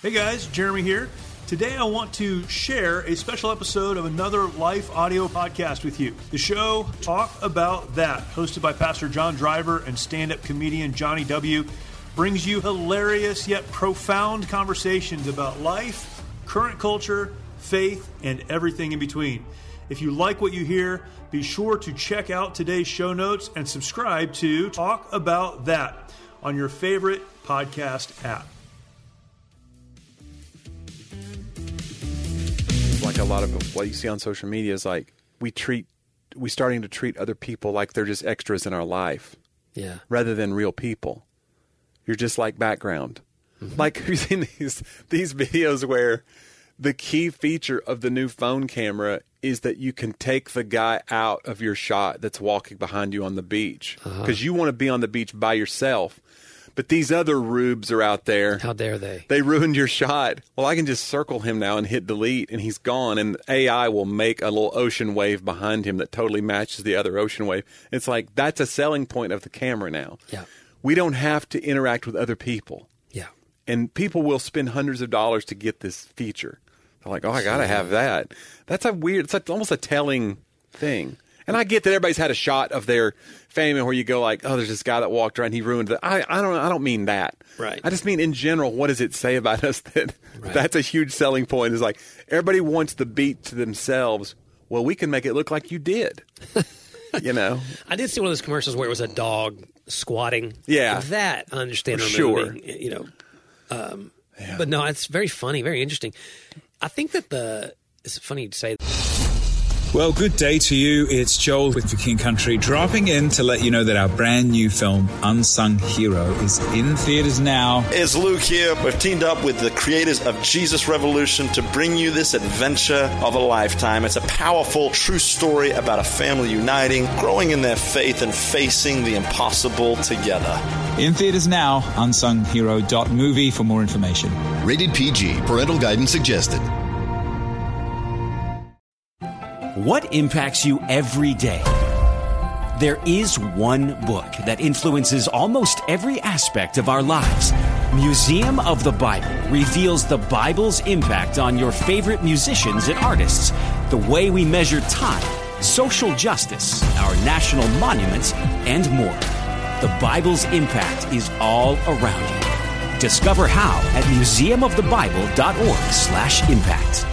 Hey guys, Jeremy here. Today I want to share a special episode of another Life audio podcast with you. The show Talk About That, hosted by Pastor John Driver and stand-up comedian Johnny W., brings you hilarious yet profound conversations about life, current culture, faith, and everything in between. If you like what you hear, be sure to check out today's show notes and subscribe to Talk About That on your favorite podcast app. Like a lot of what you see on social media is like we starting to treat other people like they're just extras in our life, rather than real people. You're just like background. Mm-hmm. Like have you seen these videos where the key feature of the new phone camera is that you can take the guy out of your shot that's walking behind you on the beach because you want to be on the beach by yourself. But these other rubes are out there. How dare they? They ruined your shot. Well, I can just circle him now and hit delete, and he's gone. And AI will make a little ocean wave behind him that totally matches the other ocean wave. It's like that's a selling point of the camera now. Yeah. We don't have to interact with other people. Yeah. And people will spend hundreds of dollars to get this feature. They're like, oh, I got to have that. That's a weird, it's like almost a telling thing. And I get that everybody's had a shot of their fame where you go like, oh, there's this guy that walked around, he ruined it. I don't mean that. Right. I just mean in general, what does it say about us that that's a huge selling point? Is like everybody wants the beat to themselves. Well, we can make it look like you did. You know. I did see one of those commercials where it was a dog squatting. Yeah. That I understand. Sure. You know. But no, it's very funny, very interesting. I think that it's funny to say. Well, good day to you. It's Joel with The King Country dropping in to let you know that our brand new film, Unsung Hero, is in theaters now. It's Luke here. We've teamed up with the creators of Jesus Revolution to bring you this adventure of a lifetime. It's a powerful, true story about a family uniting, growing in their faith, and facing the impossible together. In theaters now, unsunghero.movie for more information. Rated PG. Parental guidance suggested. What impacts you every day? There is one book that influences almost every aspect of our lives. Museum of the Bible reveals the Bible's impact on your favorite musicians and artists, the way we measure time, social justice, our national monuments, and more. The Bible's impact is all around you. Discover how at museumofthebible.org/impact.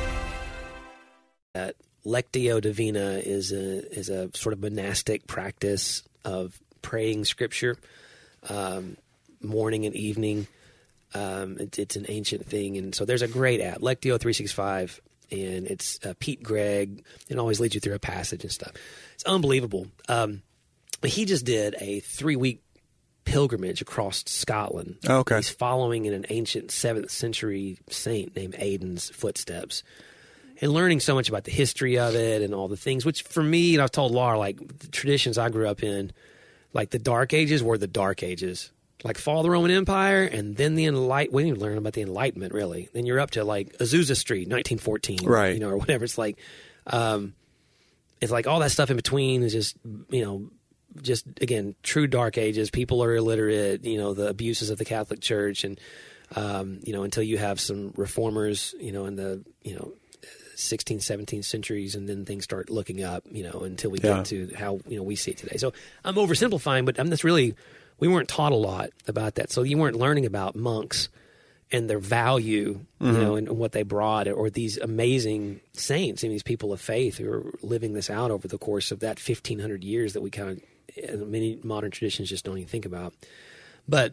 Lectio Divina is a sort of monastic practice of praying Scripture, morning and evening. It's an ancient thing, and so there's a great app, Lectio 365, and it's Pete Greig, and always leads you through a passage and stuff. It's unbelievable. He just did a 3-week pilgrimage across Scotland. Oh, okay. He's following in an ancient 7th century saint named Aidan's footsteps. And learning so much about the history of it and all the things, which for me, and I've told Laura, like the traditions I grew up in, like the Dark Ages were the Dark Ages. Like fall of the Roman Empire, and then the Enlightenment. We didn't even learn about the Enlightenment, really. Then you're up to like Azusa Street, 1914, right? You know, or whatever. It's like all that stuff in between is just, you know, just again true Dark Ages. People are illiterate. You know, the abuses of the Catholic Church, and you know, until you have some reformers, you know, in the 16th, 17th centuries, and then things start looking up, you know, until we get to how, you know, we see it today. So I'm oversimplifying, but that's really, we weren't taught a lot about that. So you weren't learning about monks and their value, you know, and what they brought, or these amazing saints and these people of faith who are living this out over the course of that 1,500 years that we kind of, many modern traditions just don't even think about. But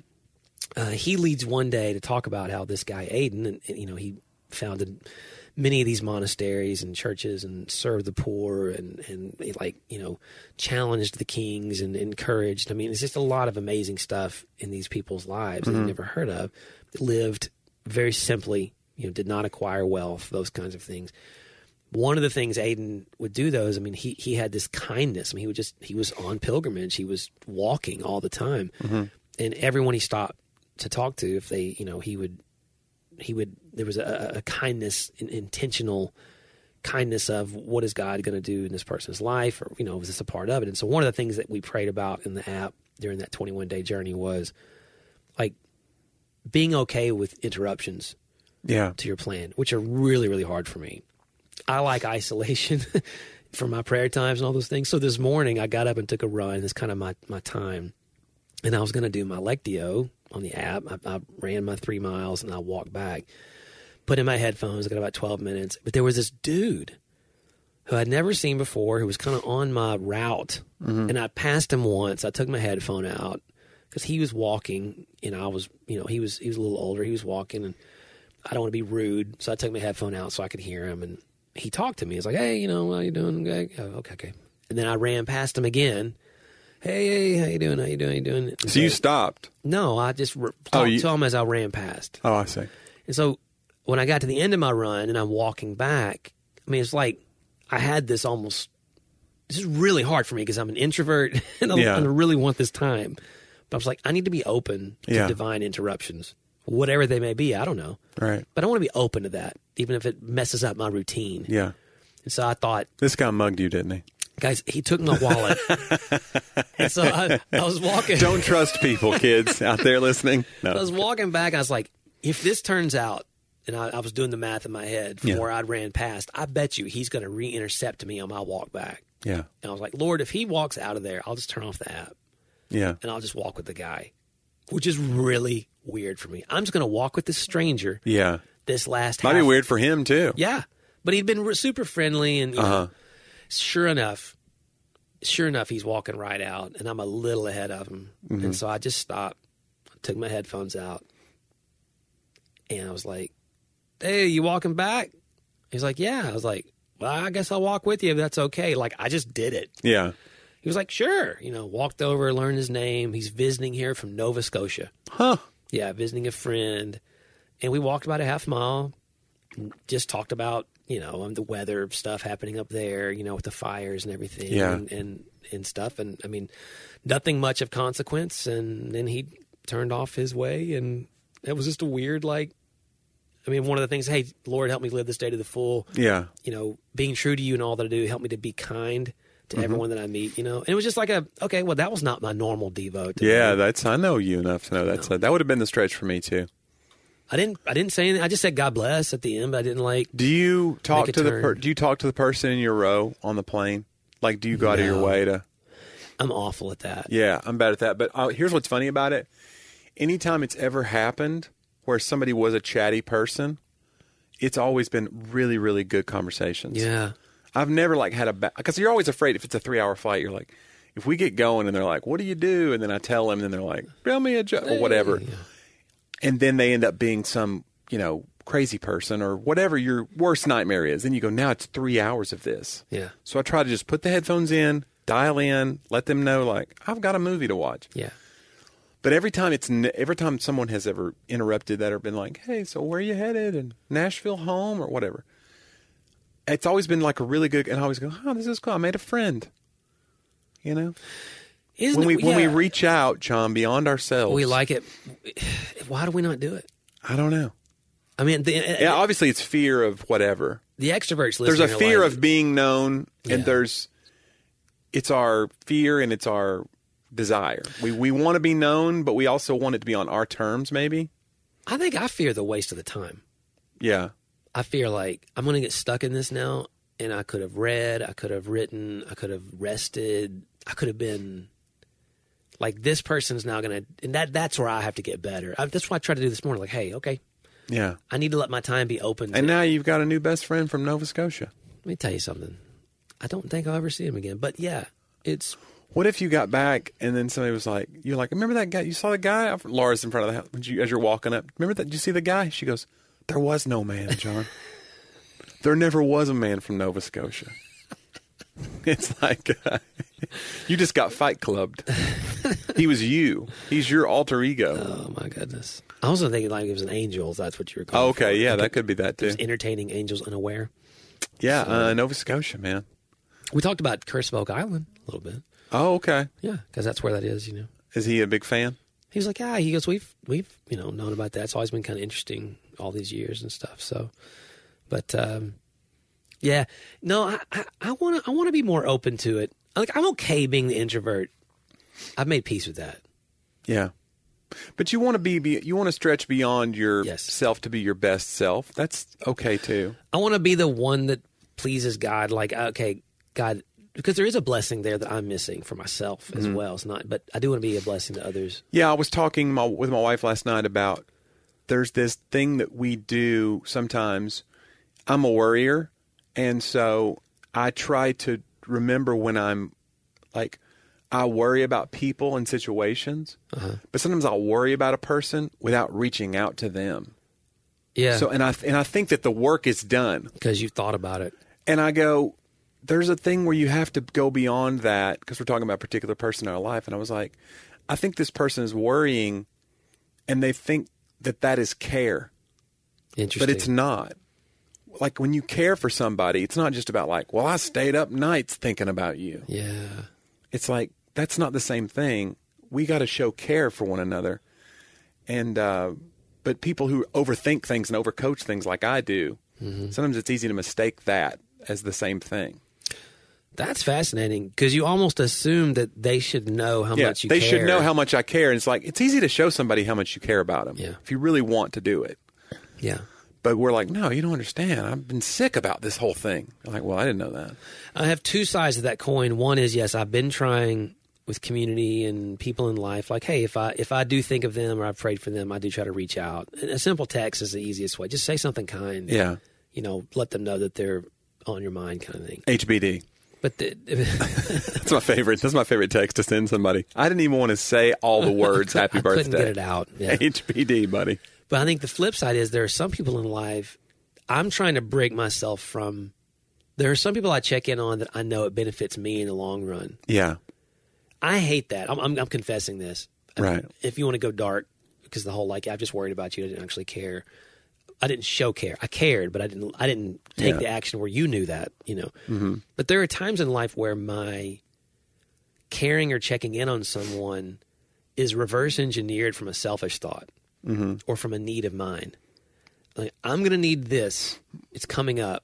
he leads one day to talk about how this guy Aidan, and you know, he founded many of these monasteries and churches and served the poor and like, you know, challenged the kings and encouraged. I mean, it's just a lot of amazing stuff in these people's lives that you've never heard of. Lived very simply, you know, did not acquire wealth, those kinds of things. One of the things Aidan would do, though, is, I mean, he had this kindness. I mean, he was on pilgrimage. He was walking all the time. And everyone he stopped to talk to, if they, you know, he would, there was a kindness, an intentional kindness of what is God going to do in this person's life, or, you know, was this a part of it? And so one of the things that we prayed about in the app during that 21-day journey was like being okay with interruptions. to your plan, which are really, really hard for me. I like isolation for my prayer times and all those things. So this morning I got up and took a run. It's kind of my time. And I was going to do my Lectio on the app. I ran my 3 miles and I walked back, put in my headphones. I got about 12 minutes. But there was this dude who I'd never seen before who was kind of on my route. Mm-hmm. And I passed him once. I took my headphone out because he was walking and I was, he was a little older. He was walking and I don't want to be rude. So I took my headphone out so I could hear him. And he talked to me. He's like, hey, how you doing? Okay. And then I ran past him again. Hey, how you doing? And so you stopped? No, I just talked to him as I ran past. Oh, I see. And so when I got to the end of my run and I'm walking back, I mean, it's like I had this is really hard for me because I'm an introvert and I really want this time. But I was like, I need to be open to divine interruptions, whatever they may be. I don't know. Right. But I want to be open to that, even if it messes up my routine. Yeah. And so I thought. This guy mugged you, didn't he? Guys, he took my wallet. And so I was walking. Don't trust people, kids out there listening. No. I was walking back. And I was like, if this turns out, and I was doing the math in my head from where I ran past, I bet you he's going to re-intercept me on my walk back. Yeah. And I was like, Lord, if he walks out of there, I'll just turn off the app. Yeah. And I'll just walk with the guy, which is really weird for me. I'm just going to walk with this stranger. Yeah. This last might be weird for him too. Yeah. But he'd been super friendly and, you know, Sure enough, he's walking right out, and I'm a little ahead of him. Mm-hmm. And so I just stopped, took my headphones out, and I was like, hey, you walking back? He's like, yeah. I was like, well, I guess I'll walk with you if that's okay. Like, I just did it. Yeah. He was like, sure. Walked over, learned his name. He's visiting here from Nova Scotia. Huh. Yeah, visiting a friend. And we walked about a half mile, just talked about, the weather stuff happening up there, with the fires and everything and stuff. And I mean, nothing much of consequence. And then he turned off his way. And it was just a weird, one of the things, hey, Lord, help me live this day to the full. Yeah. Being true to you and all that I do, help me to be kind to everyone that I meet, And it was just like okay, well, that was not my normal Devo. Yeah, I know you enough to know that would have been the stretch for me too. I didn't say anything. I just said God bless at the end, but I didn't Do you talk to the person in your row on the plane? Like, do you go out of your way to? I'm awful at that. Yeah, I'm bad at that. But here's what's funny about it. Anytime it's ever happened where somebody was a chatty person, it's always been really, really good conversations. Yeah. I've never had because you're always afraid if it's a 3-hour flight, you're like, if we get going and they're like, what do you do? And then I tell them and they're like, tell me a joke or whatever. Yeah. And then they end up being some, crazy person or whatever your worst nightmare is. Then you go, now it's 3 hours of this. Yeah. So I try to just put the headphones in, dial in, let them know, I've got a movie to watch. Yeah. But every time someone has ever interrupted that or been like, hey, so where are you headed? And Nashville home or whatever. It's always been a really good, and I always go, oh, this is cool. I made a friend. When we reach out, John, beyond ourselves. We like it. Why do we not do it? I don't know. I mean, obviously it's fear of whatever. The extroverts listening. There's a fear of being known, and it's our fear and it's our desire. We want to be known, but we also want it to be on our terms, maybe. I think I fear the waste of the time. Yeah. I fear I'm going to get stuck in this now, and I could have read, I could have written, I could have rested, I could have been... this person's now going to, and that's where I have to get better. That's what I tried to do this morning. Hey, okay. Yeah. I need to let my time be open. And now you've got a new best friend from Nova Scotia. Let me tell you something. I don't think I'll ever see him again. But yeah, it's. What if you got back and then somebody was like, you're like, remember that guy? You saw the guy? Laura's in front of the house as you're walking up. Remember that? Did you see the guy? She goes, there was no man, John. There never was a man from Nova Scotia. It's like you just got Fight Clubbed. He was you. He's your alter ego. Oh, my goodness. I was thinking it was an angel. That's what you were calling. Oh, okay. For. Yeah, that could be that too. Entertaining angels unaware. Yeah, Nova Scotia, man. We talked about Curse of Oak Island a little bit. Oh, okay. Yeah, because that's where that is, Is he a big fan? He was like, yeah. He goes, we've known about that. It's always been kind of interesting all these years and stuff. So, but yeah, no, I want to be more open to it. I'm okay being the introvert. I've made peace with that. Yeah. But you want to stretch beyond yourself to be your best self. That's okay too. I want to be the one that pleases God. Like, okay, God, because there is a blessing there that I'm missing for myself as well. It's not, but I do want to be a blessing to others. Yeah, I was talking with my wife last night about there's this thing that we do sometimes. I'm a worrier, and so I try to remember when I'm like, I worry about people and situations, but sometimes I'll worry about a person without reaching out to them. Yeah. So and I think that the work is done because you've thought about it. And I go, there's a thing where you have to go beyond that because we're talking about a particular person in our life. And I was like, I think this person is worrying, and they think that is care. Interesting. But it's not. Like when you care for somebody, it's not just about like, well, I stayed up nights thinking about you. Yeah. It's like, that's not the same thing. We got to show care for one another. And, but people who overthink things and overcoach things like I do, sometimes it's easy to mistake that as the same thing. That's fascinating because you almost assume that they should know how much you care. They should know how much I care. And it's like, it's easy to show somebody how much you care about them if you really want to do it. Yeah. But we're like, no, you don't understand. I've been sick about this whole thing. I'm like, well, I didn't know that. I have two sides of that coin. One is, yes, I've been trying with community and people in life. Like, hey, if I do think of them or I've prayed for them, I do try to reach out. And a simple text is the easiest way. Just say something kind. Yeah. You know, let them know that they're on your mind kind of thing. HBD. But that's my favorite. That's my favorite text to send somebody. I didn't even want to say all the words "Happy Birthday." I couldn't get it out. Yeah. HBD, buddy. But I think the flip side is there are some people in life I'm trying to break myself from. There are some people I check in on that I know it benefits me in the long run. Yeah. I hate that. I'm confessing this. Right. If you want to go dark, because the whole like I've just worried about you, I didn't actually care. I didn't show care. I cared, but I didn't take the action where you knew that, you know. Mm-hmm. But there are times in life where my caring or checking in on someone is reverse engineered from a selfish thought or from a need of mine. Like, I'm going to need this. It's coming up,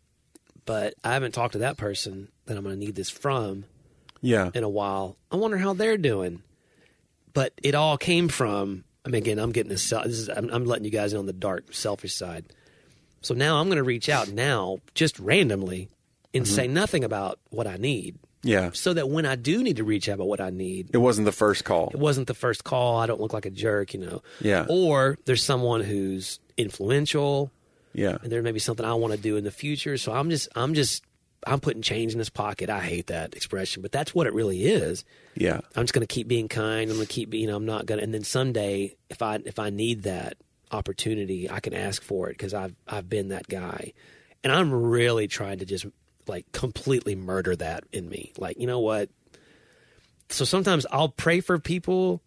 but I haven't talked to that person that I'm going to need this from in a while. I wonder how they're doing. But it all came from, I mean, again, I'm getting I'm letting you guys in on the dark, selfish side. So now I'm going to reach out now, just randomly, and say nothing about what I need. Yeah. So that when I do need to reach out about what I need, it wasn't the first call. It wasn't the first call. I don't look like a jerk, you know. Yeah. Or there's someone who's influential. Yeah. And there may be something I want to do in the future. So I'm putting change in his pocket. I hate that expression, but that's what it really is. Yeah. I'm just going to keep being kind. I'm going to keep, I'm not going to, and then someday if I need that opportunity, I can ask for it because I've been that guy. And I'm really trying to just like completely murder that in me. Like, you know what? So sometimes I'll pray for people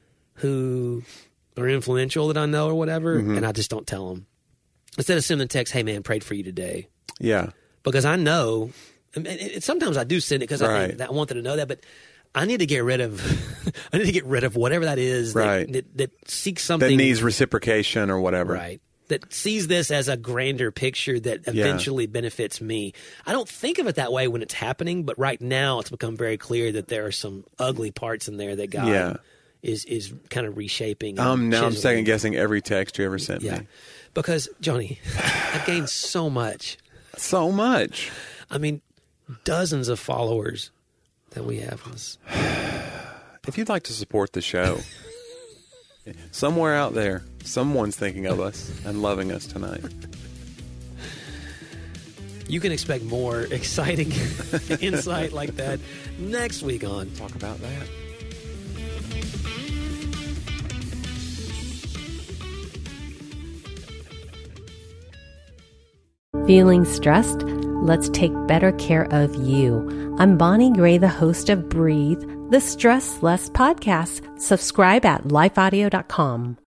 who are influential that I know or whatever, and I just don't tell them. Instead of sending a text, hey man, prayed for you today. Yeah. Because I know, and sometimes I do send it because I want them to know that, but I need to get rid of, whatever that is that seeks something. That needs reciprocation or whatever. Right. That sees this as a grander picture that eventually benefits me. I don't think of it that way when it's happening, but right now it's become very clear that there are some ugly parts in there that God is kind of reshaping. Now I'm second guessing every text you ever sent me. Because, Johnny, I've gained so much. So much. I mean, dozens of followers that we have. If you'd like to support the show, somewhere out there, someone's thinking of us and loving us tonight. You can expect more exciting insight like that next week on Talk About That. Feeling stressed? Let's take better care of you. I'm Bonnie Gray, the host of Breathe, the Stress Less podcast. Subscribe at lifeaudio.com.